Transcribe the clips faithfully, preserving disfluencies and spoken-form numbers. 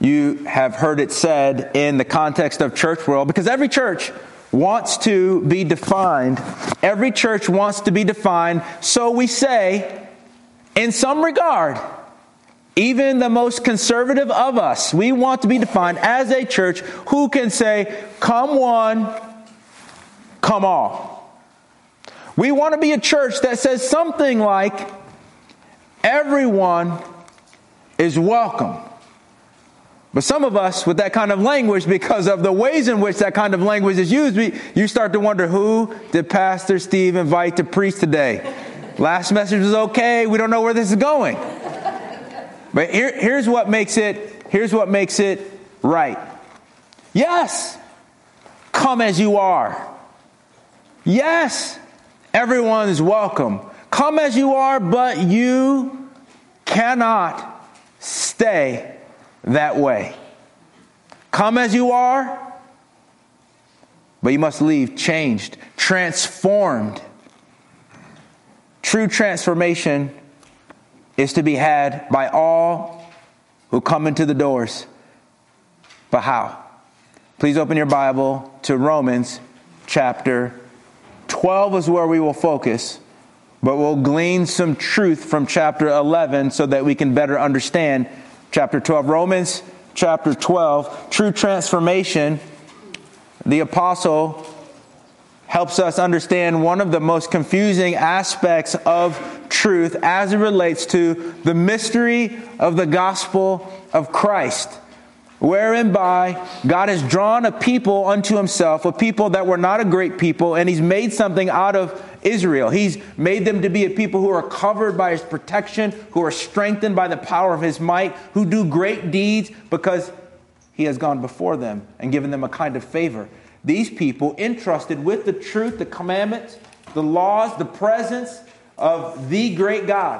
You have heard it said in the context of church world, because every church wants to be defined. Every church wants to be defined. So we say, in some regard, even the most conservative of us, we want to be defined as a church who can say, come one, come all. We want to be a church that says something like, everyone is welcome. But some of us, with that kind of language, because of the ways in which that kind of language is used, we, you start to wonder, who did Pastor Steve invite to preach today? Last message was okay. We don't know where this is going. But here, here's what makes it, here's what makes it right. Yes, come as you are. Yes, everyone is welcome. Come as you are, but you cannot stay that way. Come as you are, but you must leave changed, transformed. True transformation is to be had by all who come into the doors. But how? Please open your Bible to Romans chapter twelve is where we will focus, but we'll glean some truth from chapter eleven so that we can better understand chapter twelve. Romans chapter twelve, true transformation. The apostle helps us understand one of the most confusing aspects of truth as it relates to the mystery of the gospel of Christ, wherein by God has drawn a people unto himself, a people that were not a great people, and he's made something out of Israel. He's made them to be a people who are covered by his protection, who are strengthened by the power of his might, who do great deeds because he has gone before them and given them a kind of favor. These people entrusted with the truth, the commandments, the laws, the presence of the great God.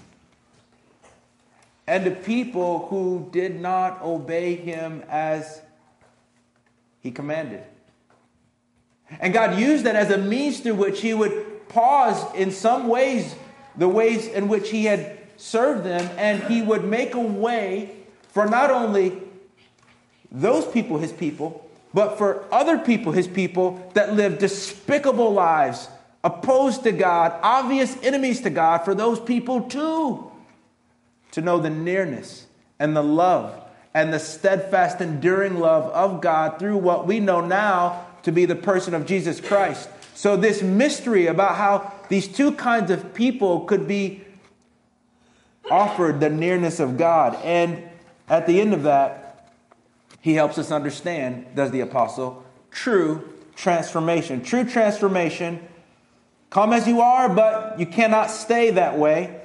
And the people who did not obey him as he commanded. And God used that as a means through which he would pause in some ways, the ways in which he had served them, and he would make a way for not only those people, his people, but for other people, his people, that lived despicable lives, opposed to God, obvious enemies to God, for those people too, to know the nearness and the love and the steadfast, enduring love of God through what we know now to be the person of Jesus Christ. So this mystery about how these two kinds of people could be offered the nearness of God. And at the end of that, he helps us understand, does the apostle, true transformation. True transformation, come as you are, but you cannot stay that way.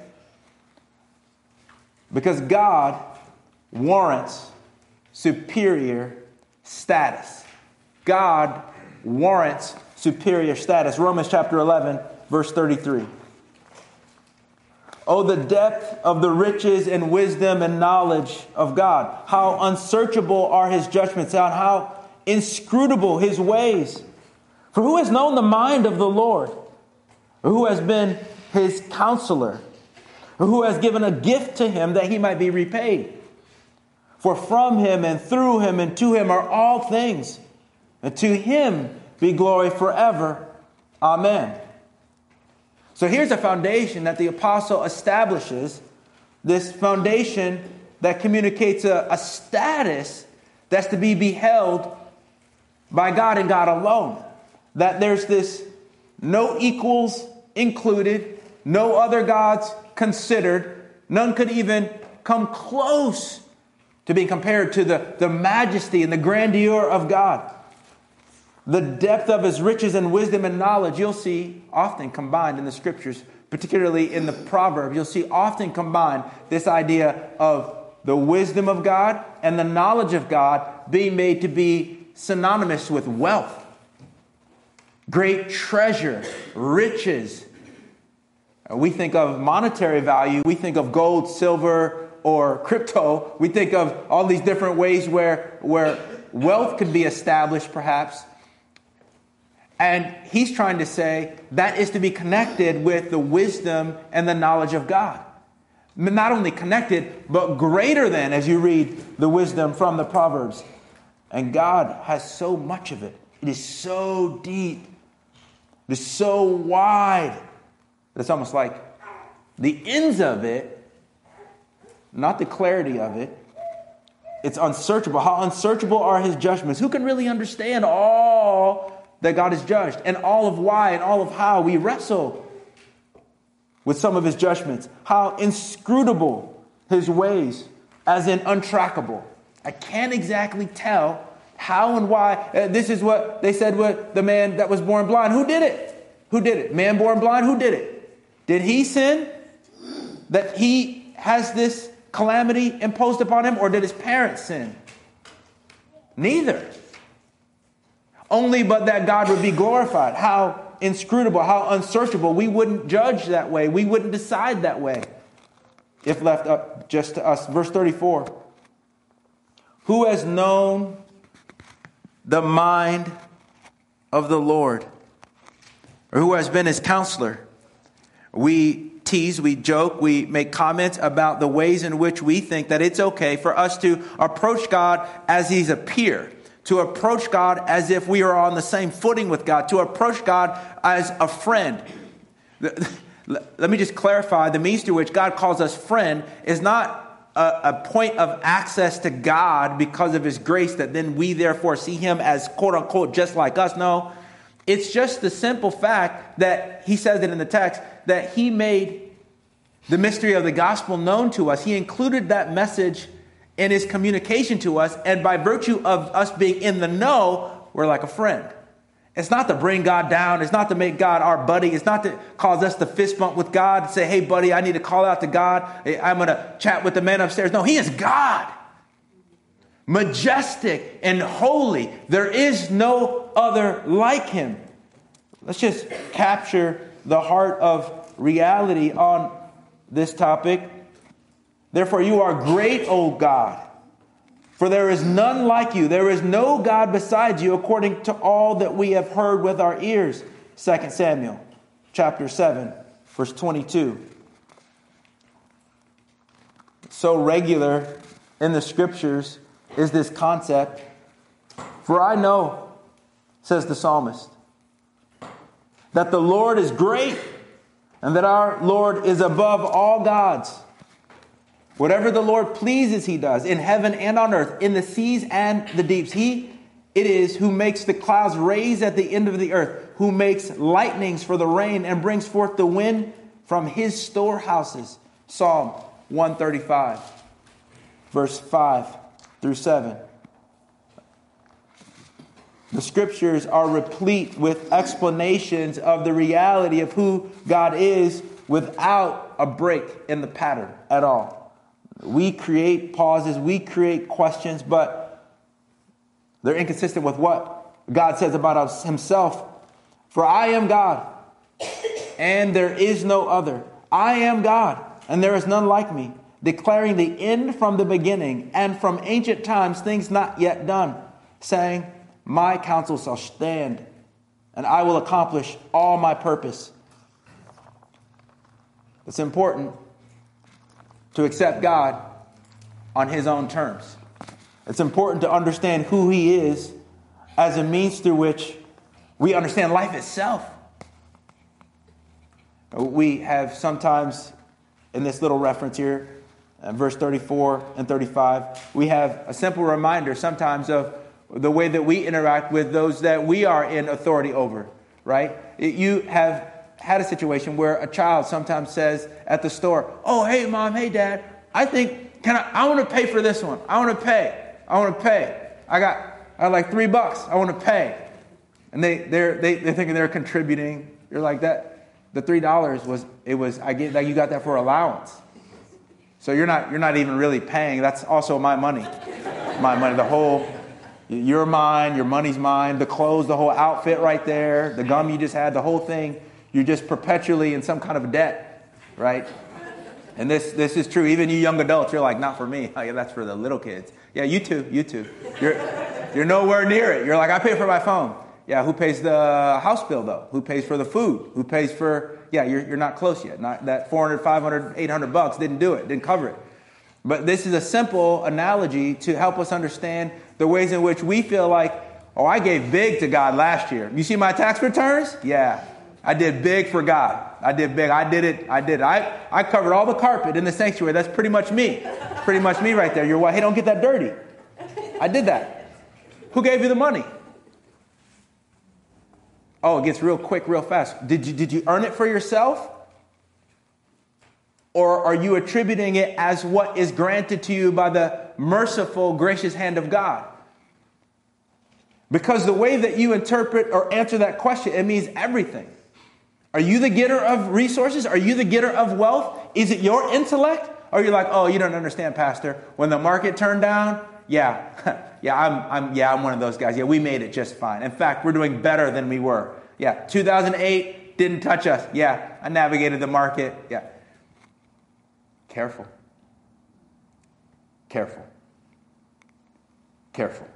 Because God warrants superior status. God warrants superior status. Romans chapter eleven, verse thirty-three. Oh, the depth of the riches and wisdom and knowledge of God. How unsearchable are his judgments, and how inscrutable his ways. For who has known the mind of the Lord? Or who has been his counselor? Or who has given a gift to him that he might be repaid? For from him and through him and to him are all things. And to him be glory forever. Amen. So here's a foundation that the apostle establishes. This foundation that communicates a, a status that's to be beheld by God and God alone. That there's this no equals included, no other gods considered. None could even come close to being compared to the, the majesty and the grandeur of God. The depth of his riches and wisdom and knowledge, you'll see often combined in the scriptures, particularly in the proverb. You'll see often combined this idea of the wisdom of God and the knowledge of God being made to be synonymous with wealth, great treasure, riches. We think of monetary value. We think of gold, silver, or crypto. We think of all these different ways where, where wealth could be established, perhaps. And he's trying to say that is to be connected with the wisdom and the knowledge of God. not only connected, but greater than, as you read the wisdom from the Proverbs. And God has so much of it. It is so deep. It is so wide. It's almost like the ends of it, not the clarity of it. It's unsearchable. How unsearchable are his judgments? Who can really understand all that God has judged and all of why and all of how? We wrestle with some of his judgments. How inscrutable his ways, as in untrackable. I can't exactly tell how and why. Uh, this is what they said with the man that was born blind. Who did it? Who did it? Man born blind, who did it? Did he sin? That he has this calamity imposed upon him, or did his parents sin? Neither. Only but that God would be glorified. How inscrutable, how unsearchable. We wouldn't judge that way. We wouldn't decide that way if left up just to us. Verse thirty-four. Who has known the mind of the Lord? Or who has been his counselor? We tease, we joke, we make comments about the ways in which we think that it's okay for us to approach God as he's a peer, to approach God as if we are on the same footing with God, to approach God as a friend. Let me just clarify, the means through which God calls us friend is not a, a point of access to God because of his grace that then we therefore see him as quote unquote just like us. No, it's just the simple fact that he says it in the text, that he made the mystery of the gospel known to us. He included that message in his communication to us. And by virtue of us being in the know, we're like a friend. It's not to bring God down. It's not to make God our buddy. It's not to cause us to fist bump with God and say, hey, buddy, I need to call out to God. I'm going to chat with the man upstairs. No, he is God. Majestic and holy. There is no other like him. Let's just capture the heart of reality on this topic. Therefore, you are great, O God, for there is none like you. There is no God besides you, according to all that we have heard with our ears. Second Samuel chapter seven, verse twenty-two. So regular in the scriptures is this concept. For I know, says the psalmist, that the Lord is great and that our Lord is above all gods. Whatever the Lord pleases, he does in heaven and on earth, in the seas and the deeps. He it is who makes the clouds raise at the end of the earth, who makes lightnings for the rain and brings forth the wind from his storehouses. Psalm one thirty-five, verse five through seven. The scriptures are replete with explanations of the reality of who God is without a break in the pattern at all. We create pauses, we create questions, but they're inconsistent with what God says about us himself. For I am God, and there is no other. I am God, and there is none like me, declaring the end from the beginning, and from ancient times things not yet done, saying, my counsel shall stand, and I will accomplish all my purpose. It's important to accept God on his own terms. It's important to understand who he is as a means through which we understand life itself. We have sometimes, in this little reference here, verse thirty-four and thirty-five, we have a simple reminder sometimes of the way that we interact with those that we are in authority over, right? You have had a situation where a child sometimes says at the store, oh, hey, mom, hey, dad, I think, can I, I want to pay for this one. I want to pay. I want to pay. I got, I got like three bucks. I want to pay. And they, they're, they, they're thinking they're contributing. You're like that. The three dollars was, it was, I get that you got that for allowance. So you're not, you're not even really paying. That's also my money. My money, the whole, your mine, your money's mine, the clothes, the whole outfit right there, the gum you just had, the whole thing. You're just perpetually in some kind of debt, right? And this this is true. Even you young adults, you're like, not for me. Oh, yeah, that's for the little kids. Yeah, you too, you too. You're, you're nowhere near it. You're like, I pay for my phone. Yeah, who pays the house bill, though? Who pays for the food? Who pays for yeah, you're, you're not close yet. Not that four hundred, five hundred, eight hundred bucks didn't do it, didn't cover it. But this is a simple analogy to help us understand the ways in which we feel like, oh, I gave big to God last year. You see my tax returns? Yeah, I did big for God. I did big. I did it. I did it. I, I covered all the carpet in the sanctuary. That's pretty much me. Pretty much me right there. You're white. Hey, don't get that dirty. I did that. Who gave you the money? Oh, it gets real quick, real fast. Did you, did you earn it for yourself? Or are you attributing it as what is granted to you by the merciful, gracious hand of God? Because the way that you interpret or answer that question, it means everything. Are you the getter of resources? Are you the getter of wealth? Is it your intellect? Or are you like, oh, you don't understand, Pastor. When the market turned down, yeah, yeah, I'm, I'm, yeah, I'm one of those guys. Yeah, we made it just fine. In fact, we're doing better than we were. Yeah, two thousand eight didn't touch us. Yeah, I navigated the market. Yeah. Careful. Careful. Careful.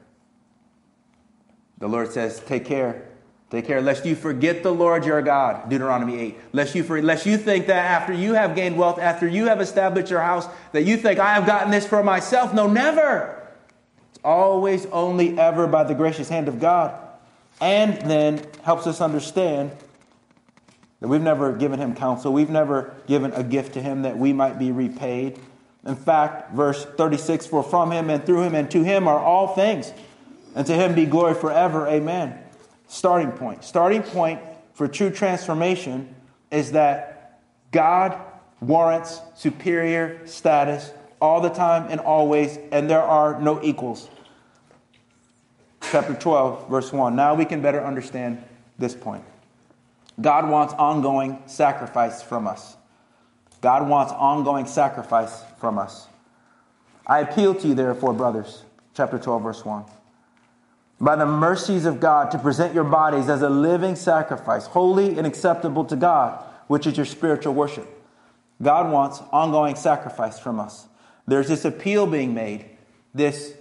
The Lord says, take care. Take care, lest you forget the Lord your God, Deuteronomy eight. Lest you, for, lest you think that after you have gained wealth, after you have established your house, that you think, I have gotten this for myself. No, never. It's always, only, ever by the gracious hand of God. And then helps us understand that we've never given him counsel. We've never given a gift to him that we might be repaid. In fact, verse thirty-six, for from him and through him and to him are all things, and to him be glory forever. Amen. Starting point. Starting point for true transformation is that God warrants superior status all the time and always, and there are no equals. Chapter twelve, verse one. Now we can better understand this point. God wants ongoing sacrifice from us. God wants ongoing sacrifice from us. I appeal to you, therefore, brothers, chapter twelve, verse one. By the mercies of God, to present your bodies as a living sacrifice, holy and acceptable to God, which is your spiritual worship. God wants ongoing sacrifice from us. There's this appeal being made, this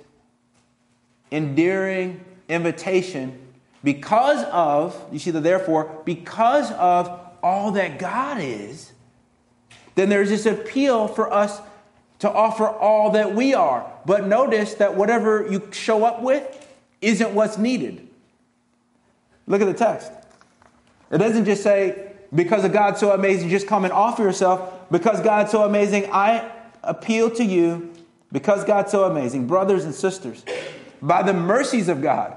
endearing invitation, because of, you see the therefore, because of all that God is, then there's this appeal for us to offer all that we are. But notice that whatever you show up with isn't what's needed. Look at the text. It doesn't just say, because of God so amazing, just come and offer yourself. Because God's so amazing, I appeal to you, because God's so amazing, brothers and sisters, by the mercies of God.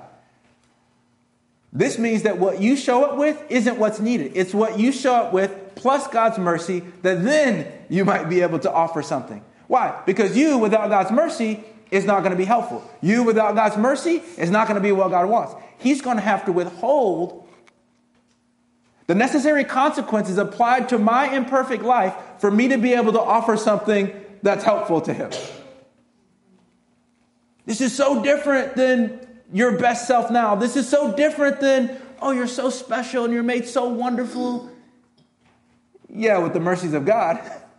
This means that what you show up with isn't what's needed. It's what you show up with plus God's mercy, that then you might be able to offer something. Why? Because you, without God's mercy, is not going to be helpful. You, without God's mercy, is not going to be what God wants. He's going to have to withhold the necessary consequences applied to my imperfect life for me to be able to offer something that's helpful to him. This is so different than your best self now. This is so different than, oh, you're so special and you're made so wonderful. Yeah, with the mercies of God.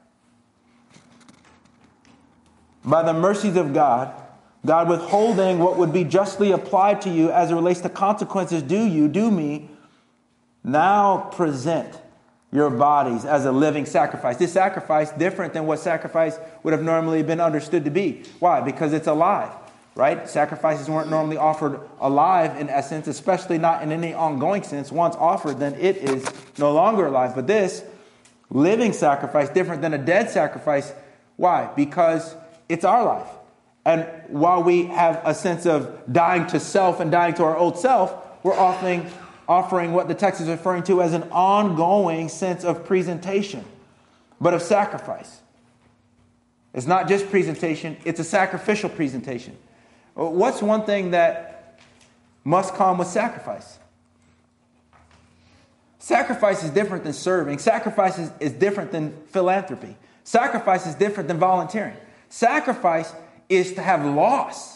By the mercies of God, God withholding what would be justly applied to you as it relates to consequences due you, due me, now present your bodies as a living sacrifice. This sacrifice different than what sacrifice would have normally been understood to be. Why? Because it's alive, right? Sacrifices weren't normally offered alive in essence, especially not in any ongoing sense. Once offered, then it is no longer alive. But this living sacrifice, different than a dead sacrifice. Why? Because it's our life. And while we have a sense of dying to self and dying to our old self, we're offering, offering what the text is referring to as an ongoing sense of presentation, but of sacrifice. It's not just presentation, it's a sacrificial presentation. What's one thing that must come with sacrifice? Sacrifice is different than serving. Sacrifice is, is different than philanthropy. Sacrifice is different than volunteering. Sacrifice is to have loss.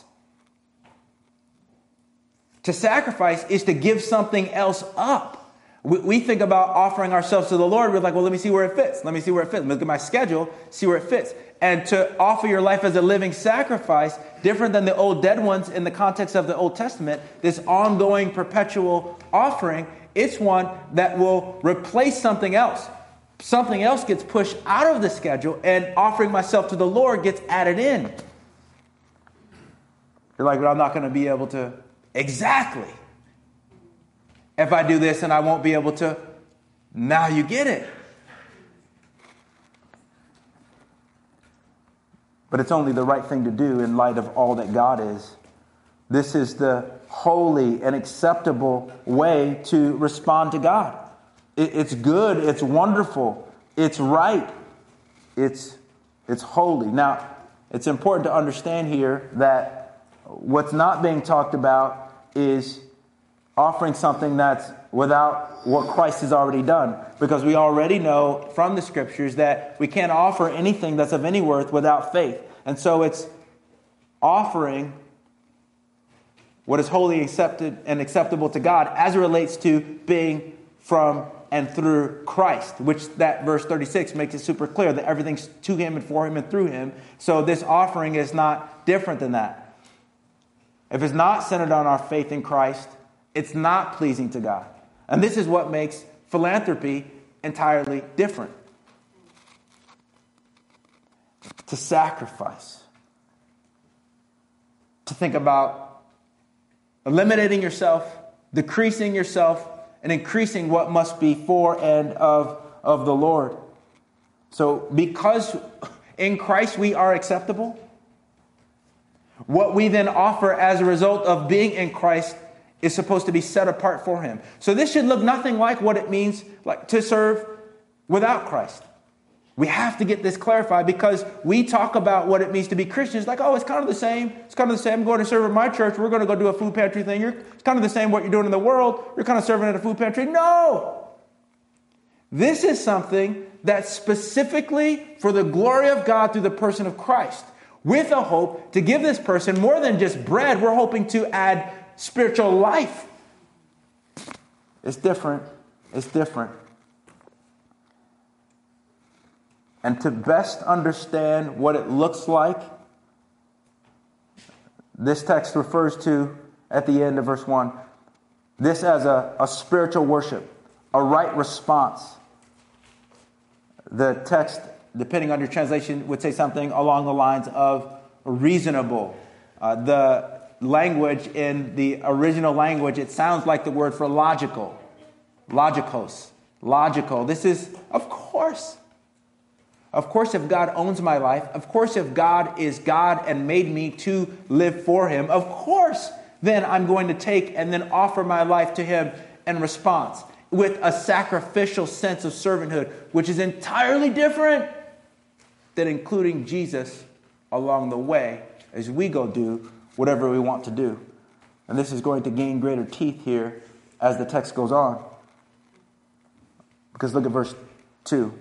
To sacrifice is to give something else up. We, we think about offering ourselves to the Lord. We're like, well, let me see where it fits. Let me see where it fits. Look at my schedule, see where it fits. And to offer your life as a living sacrifice, different than the old dead ones in the context of the Old Testament, this ongoing, perpetual offering, it's one that will replace something else. something else gets pushed out of the schedule and offering myself to the Lord gets added in. You're like, but I'm not going to be able to. Exactly. If I do this and I won't be able to. Now you get it. But it's only the right thing to do in light of all that God is. This is the holy and acceptable way to respond to God. It's good, it's wonderful, it's right, it's, it's holy. Now, it's important to understand here that what's not being talked about is offering something that's without what Christ has already done. Because we already know from the Scriptures that we can't offer anything that's of any worth without faith. And so it's offering what is wholly accepted and acceptable to God as it relates to being from and through Christ, which that verse thirty-six makes it super clear that everything's to Him and for Him and through Him. So this offering is not different than that. If it's not centered on our faith in Christ, it's not pleasing to God. And this is what makes philanthropy entirely different. To sacrifice. To think about eliminating yourself, decreasing yourself, and increasing what must be for and of, of the Lord. So because in Christ we are acceptable, what we then offer as a result of being in Christ is supposed to be set apart for Him. So this should look nothing like what it means like to serve without Christ. We have to get this clarified because we talk about what it means to be Christians like, oh, it's kind of the same. It's kind of the same. I'm going to serve at my church. We're going to go do a food pantry thing. You're, it's kind of the same what you're doing in the world. You're kind of serving at a food pantry. No! This is something that's specifically for the glory of God through the person of Christ, with a hope to give this person more than just bread. We're hoping to add spiritual life. It's different. It's different. And to best understand what it looks like, this text refers to, at the end of verse one, this as a, a spiritual worship, a right response. The text, depending on your translation, would say something along the lines of reasonable. Uh, the language in the original language, it sounds like the word for logical. Logikos. Logical. This is, of course. Of course, if God owns my life, of course, if God is God and made me to live for Him, of course, then I'm going to take and then offer my life to Him in response with a sacrificial sense of servanthood, which is entirely different than including Jesus along the way as we go do whatever we want to do. And this is going to gain greater teeth here as the text goes on. Because look at verse two.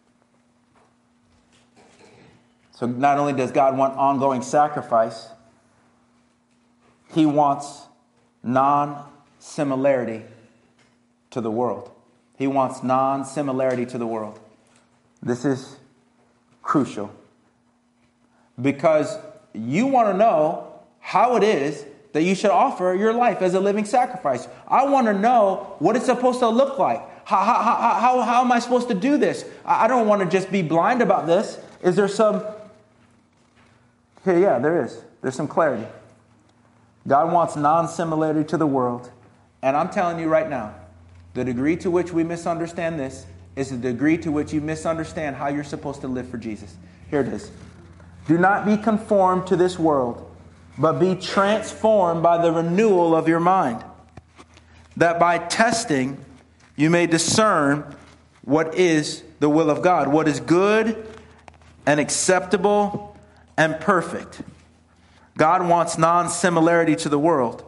So not only does God want ongoing sacrifice, He wants non-similarity to the world. He wants non-similarity to the world. This is crucial. Because you want to know how it is that you should offer your life as a living sacrifice. I want to know what it's supposed to look like. How, how, how, how, how am I supposed to do this? I don't want to just be blind about this. Is there some... Here, yeah, there is. There's some clarity. God wants non-similarity to the world. And I'm telling you right now, the degree to which we misunderstand this is the degree to which you misunderstand how you're supposed to live for Jesus. Here it is. Do not be conformed to this world, but be transformed by the renewal of your mind, that by testing you may discern what is the will of God, what is good and acceptable and perfect. God wants non-similarity to the world,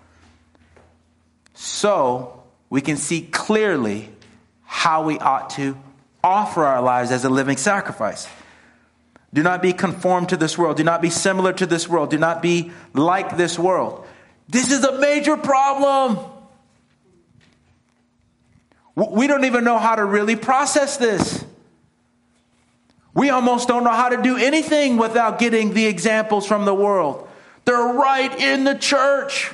so we can see clearly how we ought to offer our lives as a living sacrifice. Do not be conformed to this world. Do not be similar to this world. Do not be like this world. This is a major problem. We don't even know how to really process this. We almost don't know how to do anything without getting the examples from the world. They're right in the church.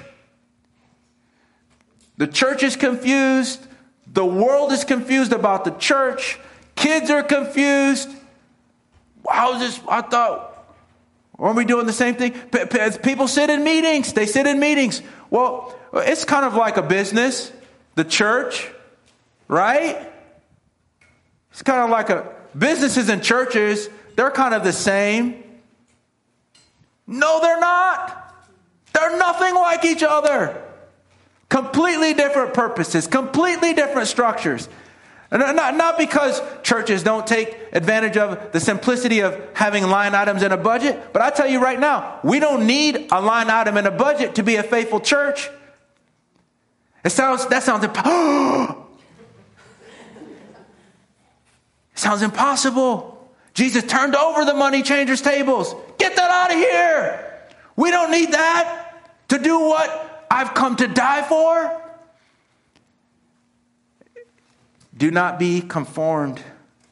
The church is confused. The world is confused about the church. Kids are confused. How is this? I thought, aren't we doing the same thing? P- p- people sit in meetings. They sit in meetings. Well, it's kind of like a business, the church, right? It's kind of like a businesses and churches. They're kind of the same. No, they're not. They're nothing like each other. Completely different purposes, completely different structures. And not, not because churches don't take advantage of the simplicity of having line items in a budget, but I tell you right now, we don't need a line item in a budget to be a faithful church. It sounds, that sounds, imp- it sounds impossible. Jesus turned over the money changers' tables. Get that out of here. We don't need that to do what I've come to die for. Do not be conformed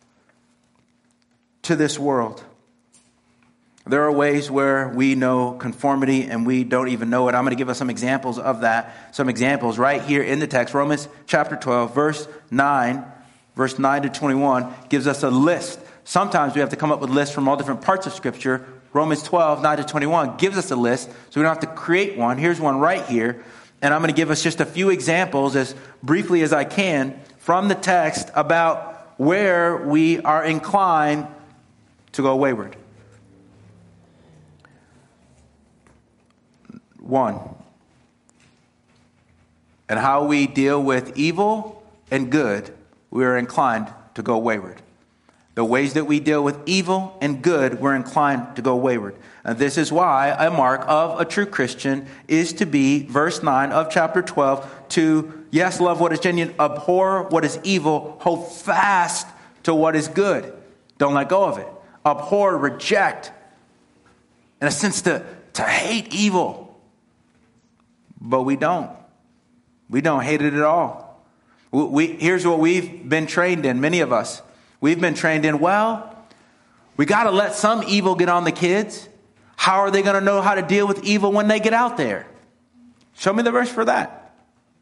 to this world. There are ways where we know conformity and we don't even know it. I'm going to give us some examples of that. Some examples right here in the text. Romans chapter twelve, verse nine, verse nine to twenty-one gives us a list. Sometimes we have to come up with lists from all different parts of Scripture. Romans twelve, nine to twenty-one gives us a list, so we don't have to create one. Here's one right here. And I'm going to give us just a few examples as briefly as I can from the text about where we are inclined to go wayward. One, and how we deal with evil and good, we are inclined to go wayward. The ways that we deal with evil and good, we're inclined to go wayward. And this is why a mark of a true Christian is to be, verse nine of chapter twelve, to, yes, love what is genuine, abhor what is evil, hold fast to what is good. Don't let go of it. Abhor, reject, in a sense to, to hate evil. But we don't. We don't hate it at all. We, we, here's what we've been trained in, many of us. We've been trained in, well, we got to let some evil get on the kids. How are they going to know how to deal with evil when they get out there? Show me the verse for that.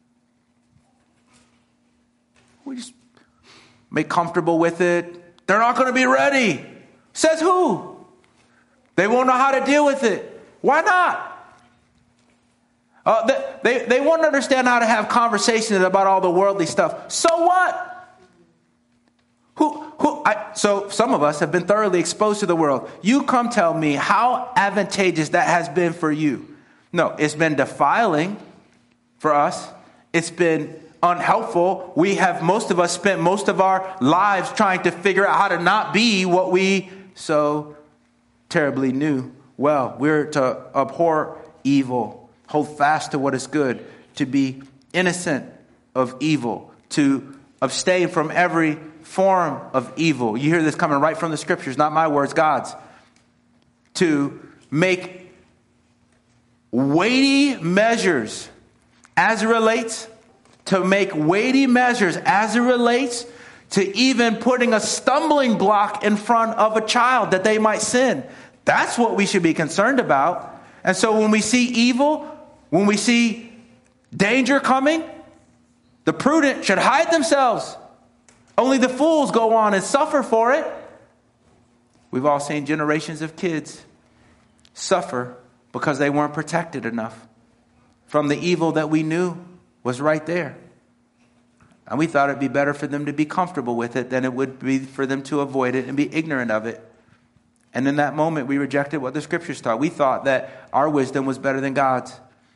We just make comfortable with it. They're not going to be ready. Says who? They won't know how to deal with it. Why not? Uh, they, they, they won't understand how to have conversations about all the worldly stuff. So what? Who, who, I, so some of us have been thoroughly exposed to the world. You come tell me how advantageous that has been for you. No, it's been defiling for us. It's been unhelpful. We have, most of us, spent most of our lives trying to figure out how to not be what we so terribly knew. Well, we're to abhor evil, hold fast to what is good, to be innocent of evil, to abstain from every form of evil. You hear this coming right from the Scriptures, not my words, God's. To make weighty measures as it relates, to make weighty measures as it relates to even putting a stumbling block in front of a child that they might sin. That's what we should be concerned about. And so when we see evil, when we see danger coming, the prudent should hide themselves. Only the fools go on and suffer for it. We've all seen generations of kids suffer because they weren't protected enough from the evil that we knew was right there. And we thought it'd be better for them to be comfortable with it than it would be for them to avoid it and be ignorant of it. And in that moment, we rejected what the Scriptures taught. We thought that our wisdom was better than God's.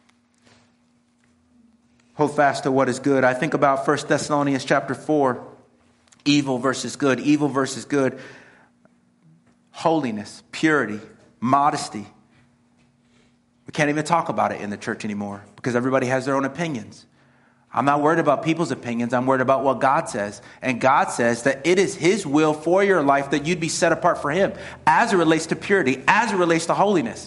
Hold fast to what is good. I think about First Thessalonians chapter four. Evil versus good. Evil versus good. Holiness, purity, modesty. We can't even talk about it in the church anymore because everybody has their own opinions. I'm not worried about people's opinions. I'm worried about what God says. And God says that it is His will for your life that you'd be set apart for Him as it relates to purity, as it relates to holiness.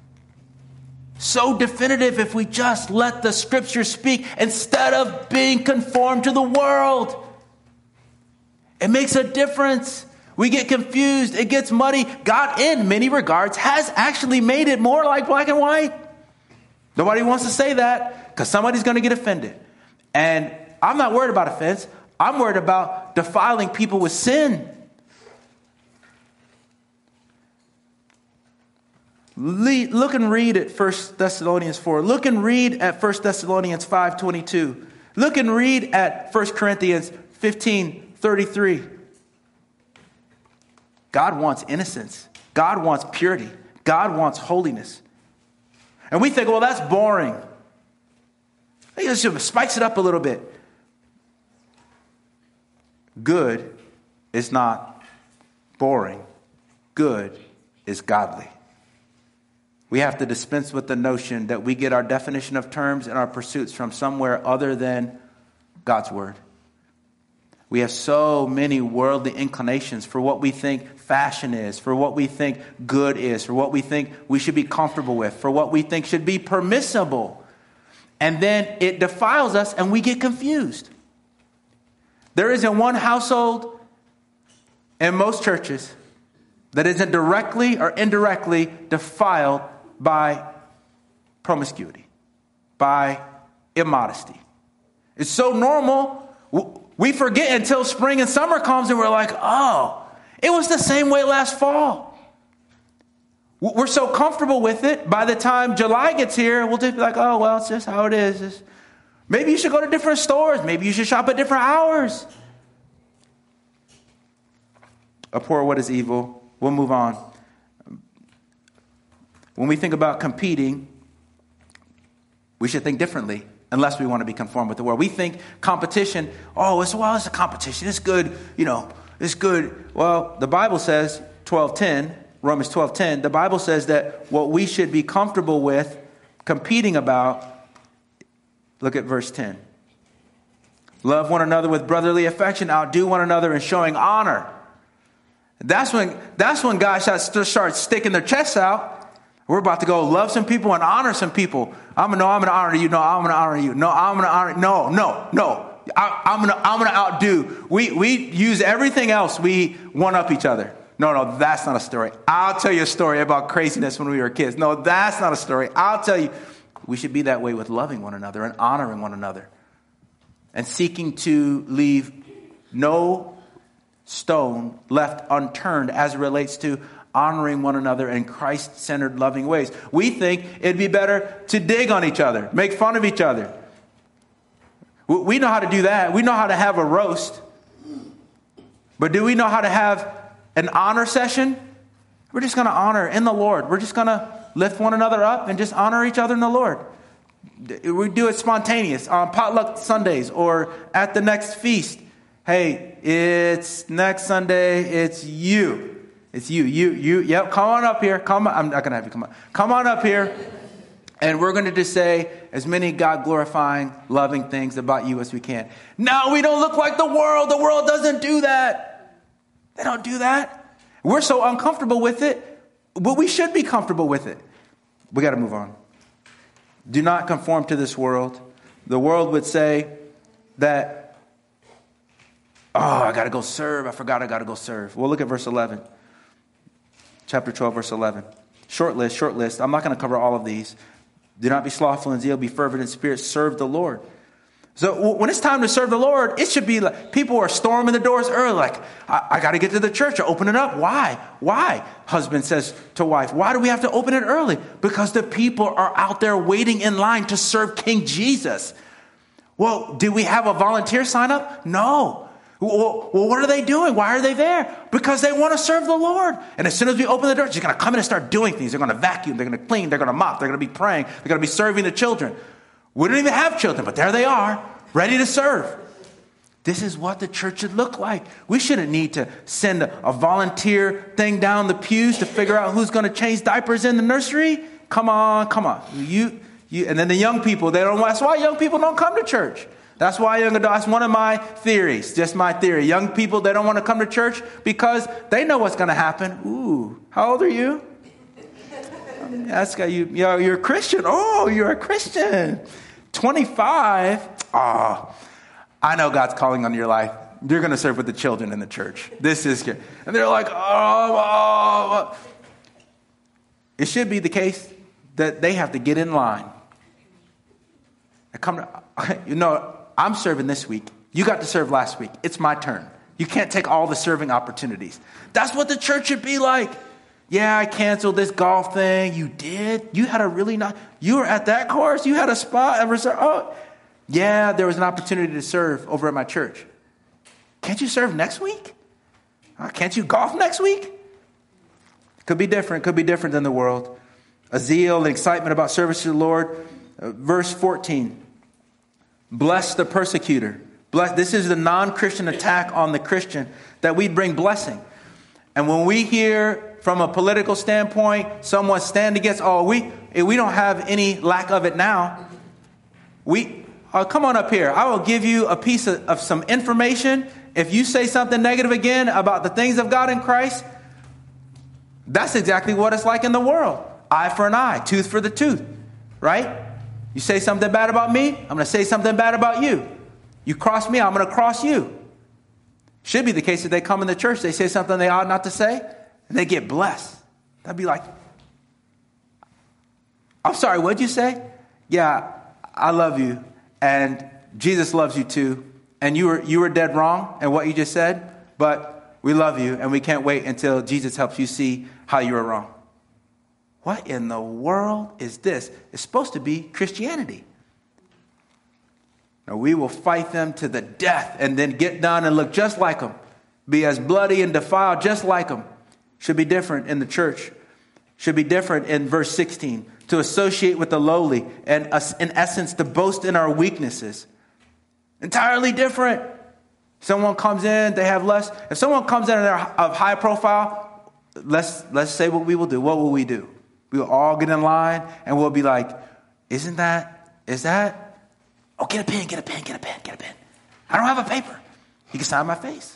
So definitive if we just let the Scripture speak instead of being conformed to the world. It makes a difference. We get confused. It gets muddy. God, in many regards, has actually made it more like black and white. Nobody wants to say that because somebody's going to get offended. And I'm not worried about offense. I'm worried about defiling people with sin. Look and read at First Thessalonians four. Look and read at First Thessalonians five twenty-two. Look and read at First Corinthians fifteen thirty-three. God wants innocence. God wants purity. God wants holiness. And we think, well, that's boring. He just spikes it up a little bit. Good is not boring. Good is godly. We have to dispense with the notion that we get our definition of terms and our pursuits from somewhere other than God's word. We have so many worldly inclinations for what we think fashion is, for what we think good is, for what we think we should be comfortable with, for what we think should be permissible. And then it defiles us and we get confused. There isn't one household in most churches that isn't directly or indirectly defiled by promiscuity, by immodesty. It's so normal. We forget until spring and summer comes and we're like, oh, it was the same way last fall. We're so comfortable with it. By the time July gets here, we'll just be like, oh, well, it's just how it is. It's, maybe you should go to different stores. Maybe you should shop at different hours. Abhor what is evil. We'll move on. When we think about competing, we should think differently. Unless we want to be conformed with the world. We think competition, oh, it's, well, it's a competition. It's good, you know, it's good. Well, the Bible says, twelve ten, Romans twelve ten, the Bible says that what we should be comfortable with, competing about, look at verse ten. Love one another with brotherly affection, outdo one another in showing honor. That's when, that's when guys start sticking their chests out. We're about to go love some people and honor some people. I'm gonna, no, I'm gonna honor you. No, I'm gonna honor you. No, I'm gonna honor. No, no, no. I, I'm gonna, I'm gonna outdo. We, we use everything else. We one up each other. No, no, that's not a story. I'll tell you a story about craziness when we were kids. No, that's not a story. I'll tell you. We should be that way with loving one another and honoring one another, and seeking to leave no stone left unturned as it relates to honoring one another in Christ-centered, loving ways. We think it'd be better to dig on each other, make fun of each other. We know how to do that. We know how to have a roast. But do we know how to have an honor session? We're just going to honor in the Lord. We're just going to lift one another up and just honor each other in the Lord. We do it spontaneous on potluck Sundays or at the next feast. Hey, it's next Sunday. It's you. It's you, you, you. Yep, come on up here. Come on. I'm not going to have you come on. Come on up here. And we're going to just say as many God-glorifying, loving things about you as we can. No, we don't look like the world. The world doesn't do that. They don't do that. We're so uncomfortable with it, but we should be comfortable with it. We got to move on. Do not conform to this world. The world would say that, oh, I got to go serve. I forgot I got to go serve. Well, look at verse eleven. Chapter twelve, verse eleven. Short list, short list. I'm not going to cover all of these. Do not be slothful in zeal, be fervent in spirit, serve the Lord. So when it's time to serve the Lord, it should be like people are storming the doors early. Like, I, I got to get to the church or open it up. Why? Why? Husband says to wife, why do we have to open it early? Because the people are out there waiting in line to serve King Jesus. Well, do we have a volunteer sign up? No. Well, what are they doing? Why are they there? Because they want to serve the Lord. And as soon as we open the door, they're going to come in and start doing things. They're going to vacuum. They're going to clean. They're going to mop. They're going to be praying. They're going to be serving the children. We don't even have children, but there they are, ready to serve. This is what the church should look like. We shouldn't need to send a, a volunteer thing down the pews to figure out who's going to change diapers in the nursery. Come on, come on. You, you, and then the young people, they don't. That's why young people don't come to church. That's why young adults, that's one of my theories, just my theory. Young people, they don't want to come to church because they know what's going to happen. Ooh, how old are you? That's got you, you're, you're a Christian. Oh, you're a Christian. twenty-five. Oh, I know God's calling on your life. You're going to serve with the children in the church. This is good. And they're like, oh, oh, oh. It should be the case that they have to get in line. I come to, you know, I'm serving this week. You got to serve last week. It's my turn. You can't take all the serving opportunities. That's what the church should be like. Yeah, I canceled this golf thing. You did? You had a really nice, you were at that course? You had a spot? Ever serve? Oh, yeah, there was an opportunity to serve over at my church. Can't you serve next week? Uh, can't you golf next week? Could be different. Could be different than the world. A zeal and excitement about service to the Lord. Uh, verse fourteen. Bless the persecutor. Bless. This is the non-Christian attack on the Christian, that we bring blessing. And when we hear from a political standpoint, someone stand against, oh, we we don't have any lack of it now. We uh, come on up here. I will give you a piece of, of some information. If you say something negative again about the things of God in Christ, that's exactly what it's like in the world. Eye for an eye, tooth for the tooth, right? You say something bad about me, I'm going to say something bad about you. You cross me, I'm going to cross you. Should be the case if they come in the church, they say something they ought not to say, and they get blessed. That'd be like, I'm sorry, what'd you say? Yeah, I love you, and Jesus loves you too, and you were you were dead wrong in what you just said, but we love you, and we can't wait until Jesus helps you see how you were wrong. What in the world is this? It's supposed to be Christianity. Now, we will fight them to the death and then get done and look just like them. Be as bloody and defiled just like them. Should be different in the church. Should be different in verse sixteen. To associate with the lowly and in essence to boast in our weaknesses. Entirely different. Someone comes in, they have less. If someone comes in and they're of high profile, let's let's say what we will do. What will we do? We will all get in line and we'll be like, isn't that, is that, oh, get a pen, get a pen, get a pen, get a pen. I don't have a paper. You can sign my face.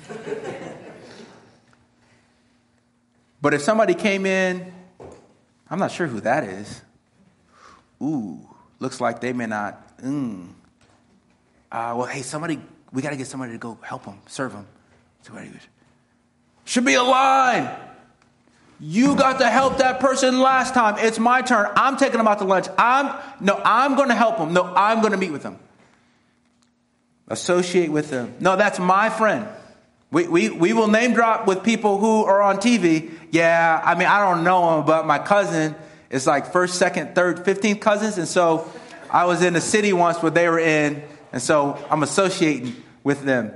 But if somebody came in, I'm not sure who that is. Ooh, looks like they may not. Mm. Uh, well, hey, somebody, we got to get somebody to go help them, serve them. Should be a line. You got to help that person last time. It's my turn. I'm taking them out to lunch. I'm no, I'm going to help them. No, I'm going to meet with them. Associate with them. No, that's my friend. We we we will name drop with people who are on T V. Yeah, I mean, I don't know them, but my cousin is like first, second, third, fifteenth cousins. And so I was in the city once where they were in. And so I'm associating with them.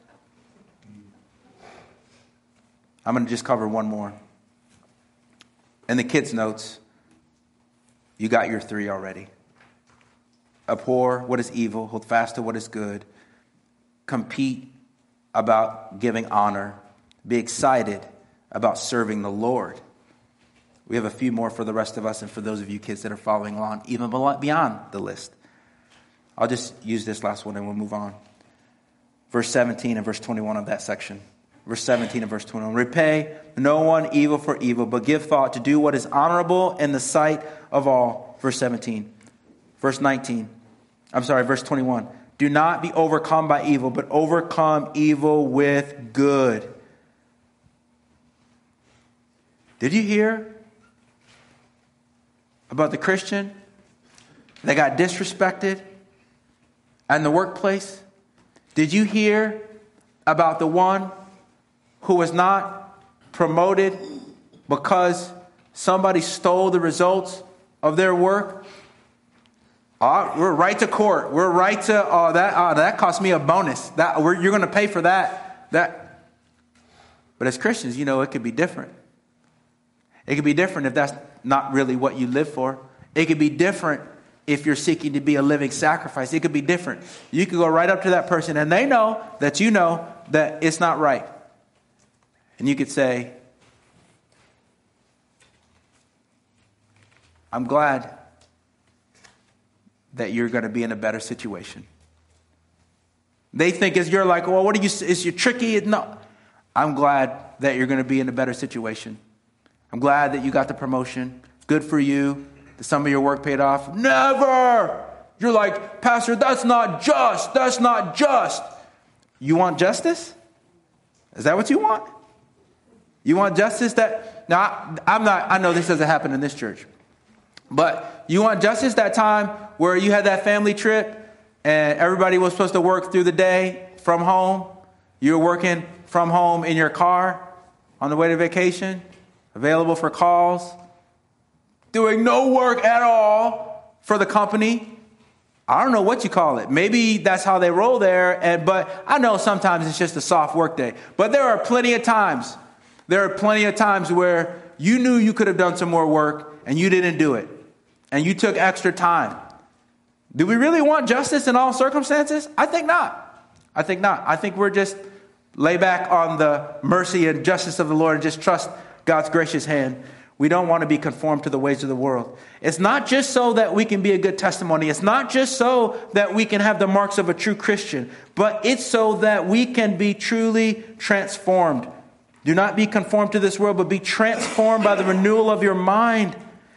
I'm going to just cover one more. In the kids' notes, you got your three already. Abhor what is evil, hold fast to what is good. Compete about giving honor. Be excited about serving the Lord. We have a few more for the rest of us and for those of you kids that are following along, even beyond the list. I'll just use this last one and we'll move on. Verse seventeen and verse twenty-one of that section. Verse seventeen and verse twenty-one. Repay no one evil for evil, but give thought to do what is honorable in the sight of all. Verse seventeen. Verse nineteen. I'm sorry, verse twenty-one. Do not be overcome by evil, but overcome evil with good. Did you hear about the Christian that got disrespected in the workplace? Did you hear about the one who was not promoted because somebody stole the results of their work? Oh, we're right to court. We're right to oh that oh, that cost me a bonus. That we're, you're going to pay for that. That. But as Christians, you know, it could be different. It could be different if that's not really what you live for. It could be different if you're seeking to be a living sacrifice. It could be different. You could go right up to that person and they know that you know that it's not right. And you could say, I'm glad that you're going to be in a better situation. They think as you're like, well, what are you, is you tricky? No, I'm glad that you're going to be in a better situation. I'm glad that you got the promotion. Good for you. That some of your work paid off. Never. You're like, Pastor, that's not just. That's not just. You want justice? Is that what you want? You want justice that, now I'm not, I know this doesn't happen in this church, but you want justice that time where you had that family trip and everybody was supposed to work through the day from home. You were working from home in your car on the way to vacation, available for calls, doing no work at all for the company. I don't know what you call it. Maybe that's how they roll there. And but I know sometimes it's just a soft work day. But there are plenty of times. There are plenty of times where you knew you could have done some more work and you didn't do it. And you took extra time. Do we really want justice in all circumstances? I think not. I think not. I think we're just lay back on the mercy and justice of the Lord and just trust God's gracious hand. We don't want to be conformed to the ways of the world. It's not just so that we can be a good testimony. It's not just so that we can have the marks of a true Christian, but it's so that we can be truly transformed. Do not be conformed to this world, but be transformed by the renewal of your mind.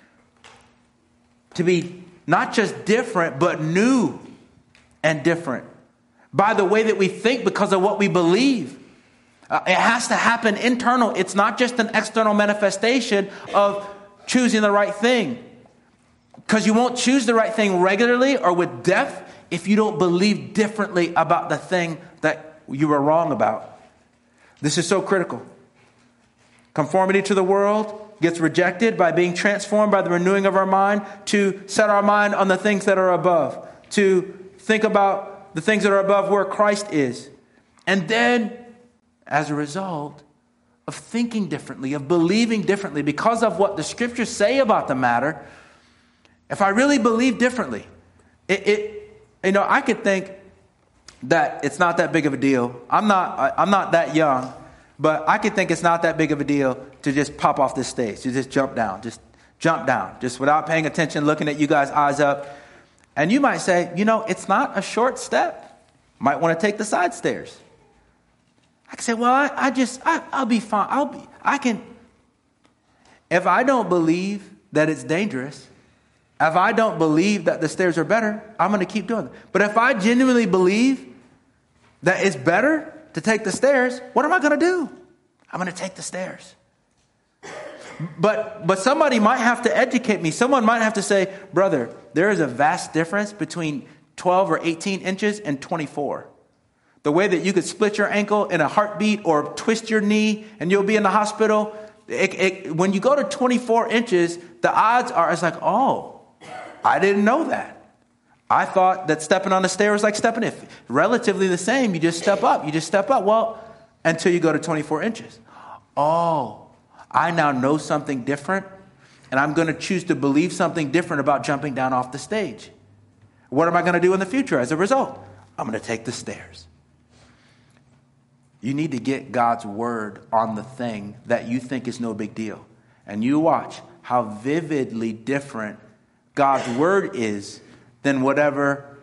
To be not just different, but new and different. By the way that we think because of what we believe. Uh, it has to happen internal. It's not just an external manifestation of choosing the right thing. Because you won't choose the right thing regularly or with depth if you don't believe differently about the thing that you were wrong about. This is so critical. Conformity to the world gets rejected by being transformed by the renewing of our mind to set our mind on the things that are above, to think about the things that are above where Christ is. And then, as a result of thinking differently, of believing differently, because of what the scriptures say about the matter, if I really believe differently, it, it you know, I could think that it's not that big of a deal. I'm not, I, I'm not that young. But I could think it's not that big of a deal to just pop off this stage, to just jump down, just jump down, just without paying attention, looking at you guys' eyes up. And you might say, you know, it's not a short step. Might want to take the side stairs. I can say, well, I, I just, I, I'll be fine. I'll be, I can. If I don't believe that it's dangerous, if I don't believe that the stairs are better, I'm going to keep doing it. But if I genuinely believe that it's better to take the stairs, what am I going to do? I'm going to take the stairs. But but somebody might have to educate me. Someone might have to say, brother, there is a vast difference between twelve or eighteen inches and twenty-four. The way that you could split your ankle in a heartbeat or twist your knee and you'll be in the hospital. It, it, when you go to twenty-four inches, the odds are, it's like, oh, I didn't know that. I thought that stepping on the stairs was like stepping in. Relatively the same. You just step up. You just step up. Well, until you go to twenty-four inches. Oh, I now know something different. And I'm going to choose to believe something different about jumping down off the stage. What am I going to do in the future as a result? I'm going to take the stairs. You need to get God's word on the thing that you think is no big deal. And you watch how vividly different God's word is than whatever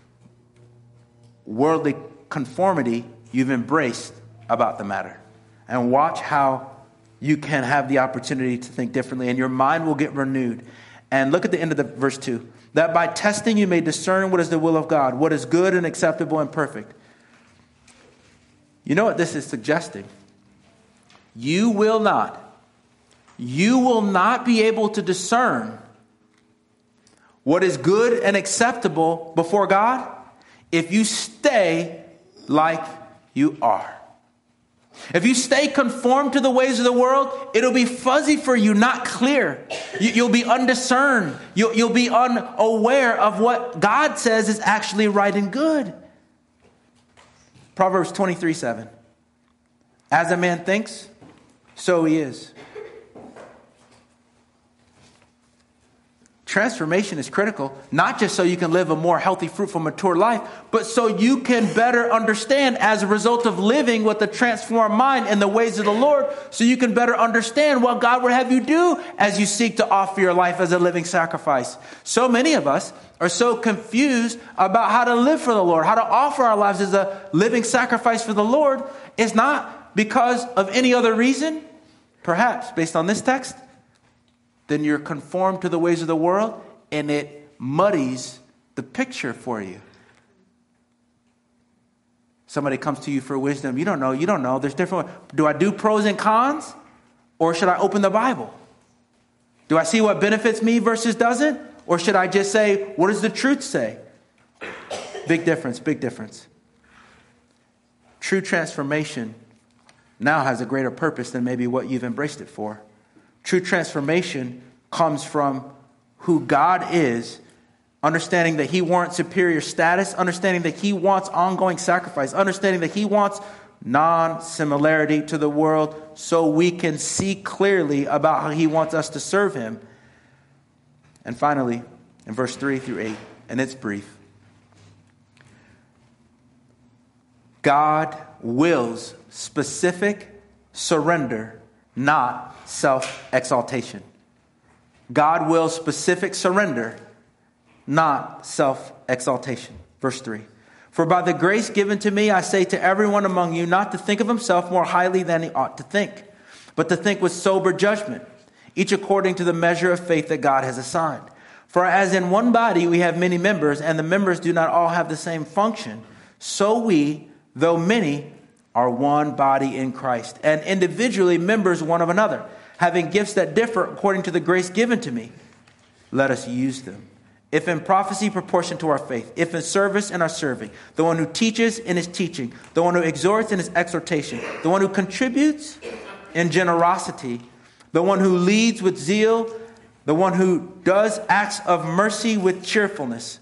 worldly conformity you've embraced about the matter. And watch how you can have the opportunity to think differently and your mind will get renewed. And look at the end of the verse two. That by testing you may discern what is the will of God, what is good and acceptable and perfect. You know what this is suggesting? You will not, you will not be able to discern what is good and acceptable before God if you stay like you are. If you stay conformed to the ways of the world, it'll be fuzzy for you, not clear. You, you'll be undiscerned. You'll, you'll be unaware of what God says is actually right and good. Proverbs twenty-three seven. As a man thinks, so he is. Transformation is critical, not just so you can live a more healthy, fruitful, mature life, but so you can better understand as a result of living with a transformed mind in the ways of the Lord, so you can better understand what God would have you do as you seek to offer your life as a living sacrifice. So many of us are so confused about how to live for the Lord, how to offer our lives as a living sacrifice for the Lord. It's not because of any other reason, perhaps based on this text. Then you're conformed to the ways of the world and it muddies the picture for you. Somebody comes to you for wisdom. You don't know. You don't know. There's different. Do I do pros and cons or should I open the Bible? Do I see what benefits me versus doesn't? Or should I just say, what does the truth say? Big difference, big difference. True transformation now has a greater purpose than maybe what you've embraced it for. True transformation comes from who God is, understanding that he warrants superior status, understanding that he wants ongoing sacrifice, understanding that he wants non-similarity to the world so we can see clearly about how he wants us to serve him. And finally, in verse three through eight, and it's brief, God wills specific surrender, not self-exaltation. God wills specific surrender, not self-exaltation. Verse three. For by the grace given to me, I say to everyone among you not to think of himself more highly than he ought to think, but to think with sober judgment, each according to the measure of faith that God has assigned. For as in one body we have many members, and the members do not all have the same function, so we, though many, are one body in Christ, and individually members one of another, having gifts that differ according to the grace given to me. Let us use them. If in prophecy, proportion to our faith. If in service, in our serving. The one who teaches, in his teaching. The one who exhorts, in his exhortation. The one who contributes, in generosity. The one who leads, with zeal. The one who does acts of mercy, with cheerfulness.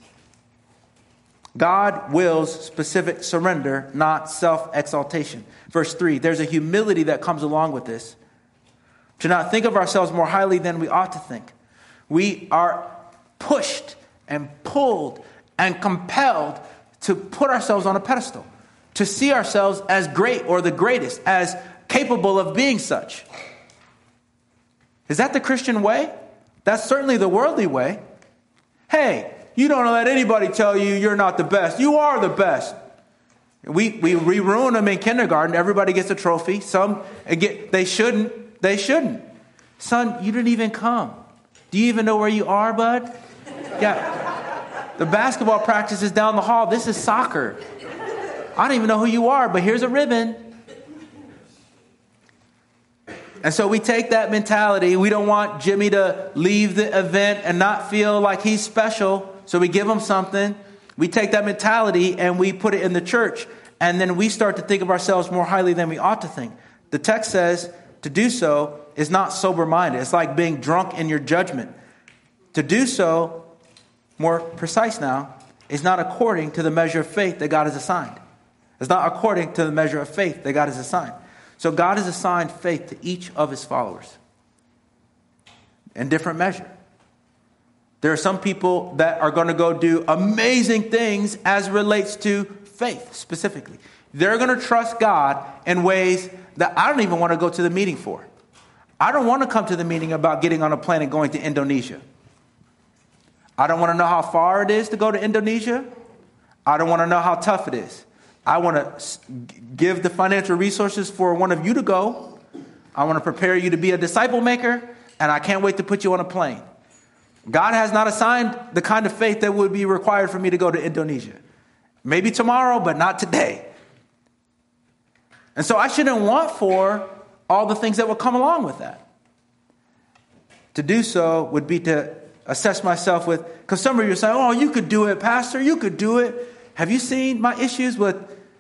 God wills specific surrender, not self-exaltation. Verse three, there's a humility that comes along with this. To not think of ourselves more highly than we ought to think. We are pushed and pulled and compelled to put ourselves on a pedestal, to see ourselves as great or the greatest, as capable of being such. Is that the Christian way? That's certainly the worldly way. Hey, you don't let anybody tell you you're not the best. You are the best. We we, we ruin them in kindergarten. Everybody gets a trophy. Some get, they shouldn't. They shouldn't. Son, you didn't even come. Do you even know where you are, bud? Yeah. The basketball practice is down the hall. This is soccer. I don't even know who you are, but here's a ribbon. And so we take that mentality. We don't want Jimmy to leave the event and not feel like he's special. So we give him something. We take that mentality and we put it in the church. And then we start to think of ourselves more highly than we ought to think. The text says to do so is not sober-minded. It's like being drunk in your judgment. To do so, more precise now, is not according to the measure of faith that God has assigned. It's not according to the measure of faith that God has assigned. So God has assigned faith to each of his followers in different measure. There are some people that are going to go do amazing things as relates to faith specifically. They're going to trust God in ways that I don't even want to go to the meeting for. I don't want to come to the meeting about getting on a plane and going to Indonesia. I don't want to know how far it is to go to Indonesia. I don't want to know how tough it is. I want to give the financial resources for one of you to go. I want to prepare you to be a disciple maker, and I can't wait to put you on a plane. God has not assigned the kind of faith that would be required for me to go to Indonesia. Maybe tomorrow, but not today. And so I shouldn't want for all the things that will come along with that. To do so would be to assess myself with, because some of you are saying, oh, you could do it, Pastor, you could do it. Have you seen my issues with,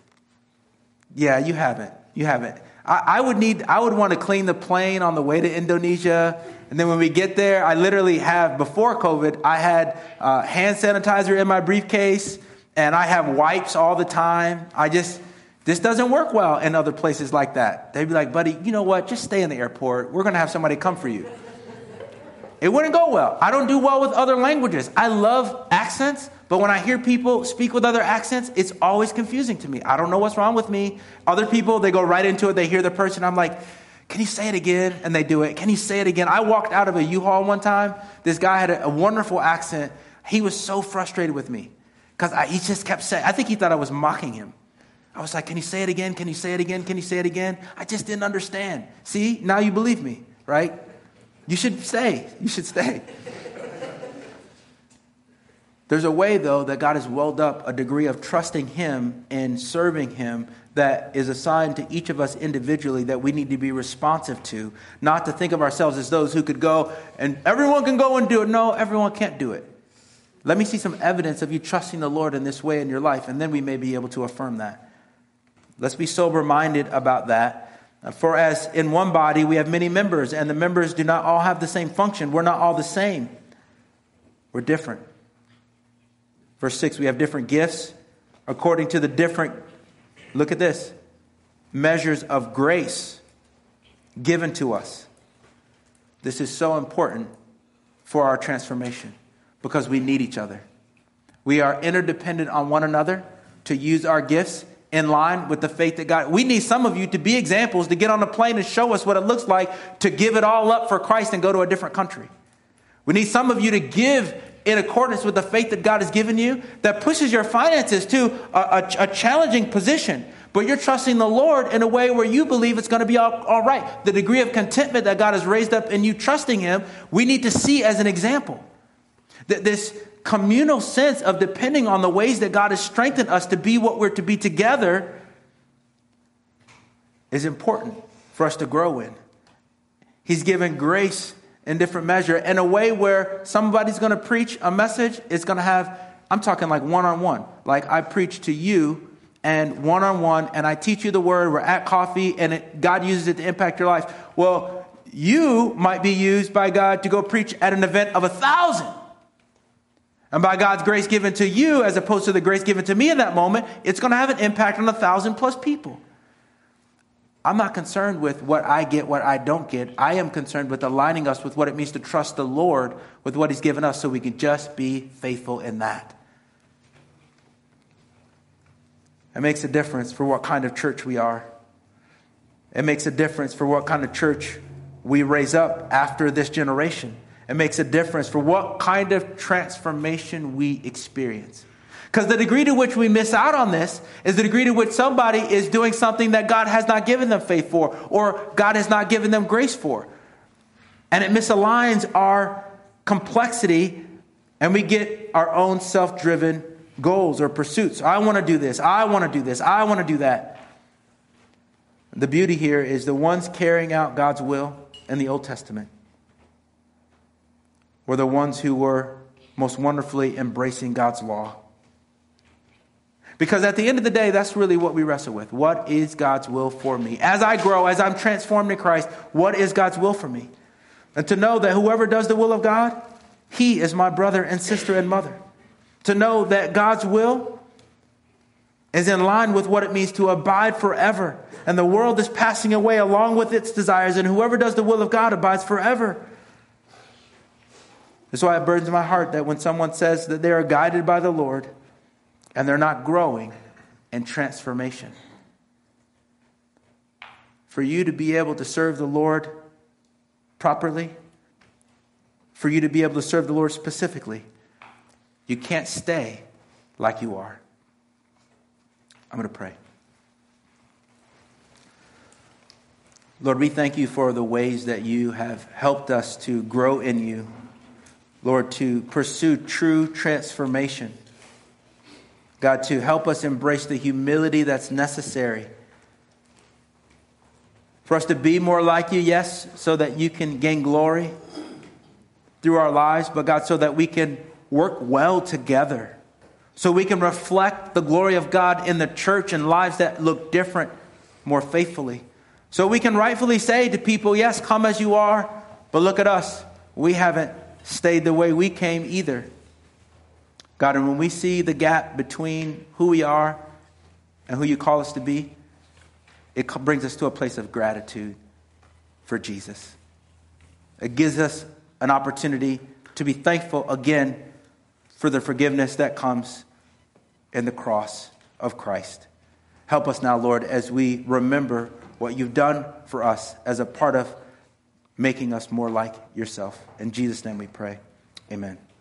yeah, you haven't, you haven't. I, I would need, I would want to clean the plane on the way to Indonesia. And then when we get there, I literally have, before COVID, I had uh, hand sanitizer in my briefcase and I have wipes all the time. I just, this doesn't work well in other places like that. They'd be like, buddy, you know what? Just stay in the airport. We're going to have somebody come for you. It wouldn't go well. I don't do well with other languages. I love accents, but when I hear people speak with other accents, it's always confusing to me. I don't know what's wrong with me. Other people, they go right into it. They hear the person. I'm like, can you say it again? And they do it. Can you say it again? I walked out of a U-Haul one time. This guy had a, a wonderful accent. He was so frustrated with me because he just kept saying, I think he thought I was mocking him. I was like, can you say it again? Can you say it again? Can you say it again? I just didn't understand. See, now you believe me, right? You should stay. You should stay. There's a way, though, that God has welled up a degree of trusting him and serving him that is assigned to each of us individually that we need to be responsive to, not to think of ourselves as those who could go and everyone can go and do it. No, everyone can't do it. Let me see some evidence of you trusting the Lord in this way in your life, and then we may be able to affirm that. Let's be sober-minded about that. For as in one body we have many members, and the members do not all have the same function. We're not all the same. We're different. Verse six, we have different gifts according to the different, look at this, measures of grace given to us. This is so important for our transformation because we need each other. We are interdependent on one another to use our gifts in line with the faith that God... We need some of you to be examples, to get on a plane and show us what it looks like to give it all up for Christ and go to a different country. We need some of you to give in accordance with the faith that God has given you that pushes your finances to a, a, a challenging position. But you're trusting the Lord in a way where you believe it's going to be all, all right. The degree of contentment that God has raised up in you trusting Him, we need to see as an example. That this communal sense of depending on the ways that God has strengthened us to be what we're to be together is important for us to grow in. He's given grace in different measure in a way where somebody's going to preach a message. It's going to have, I'm talking like one-on-one. Like I preach to you and one-on-one and I teach you the word. We're at coffee and it, God uses it to impact your life. Well, you might be used by God to go preach at an event of a thousand. And by God's grace given to you, as opposed to the grace given to me in that moment, it's going to have an impact on a thousand plus people. I'm not concerned with what I get, what I don't get. I am concerned with aligning us with what it means to trust the Lord with what He's given us so we can just be faithful in that. It makes a difference for what kind of church we are. It makes a difference for what kind of church we raise up after this generation. It makes a difference for what kind of transformation we experience. Because the degree to which we miss out on this is the degree to which somebody is doing something that God has not given them faith for, or God has not given them grace for. And it misaligns our complexity, and we get our own self-driven goals or pursuits. I want to do this. I want to do this. I want to do that. The beauty here is the ones carrying out God's will in the Old Testament were the ones who were most wonderfully embracing God's law. Because at the end of the day, that's really what we wrestle with. What is God's will for me? As I grow, as I'm transformed in Christ, what is God's will for me? And to know that whoever does the will of God, he is my brother and sister and mother. To know that God's will is in line with what it means to abide forever. And the world is passing away along with its desires. And whoever does the will of God abides forever. That's why it burdens my heart that when someone says that they are guided by the Lord and they're not growing in transformation. For you to be able to serve the Lord properly, for you to be able to serve the Lord specifically, you can't stay like you are. I'm going to pray. Lord, we thank you for the ways that you have helped us to grow in you. Lord, to pursue true transformation. God, to help us embrace the humility that's necessary. For us to be more like you, yes, so that you can gain glory through our lives, but God, so that we can work well together. So we can reflect the glory of God in the church and lives that look different more faithfully. So we can rightfully say to people, yes, come as you are, but look at us. We haven't stayed the way we came either. God, and when we see the gap between who we are and who you call us to be, it brings us to a place of gratitude for Jesus. It gives us an opportunity to be thankful again for the forgiveness that comes in the cross of Christ. Help us now, Lord, as we remember what you've done for us as a part of making us more like yourself. In Jesus' name we pray. Amen.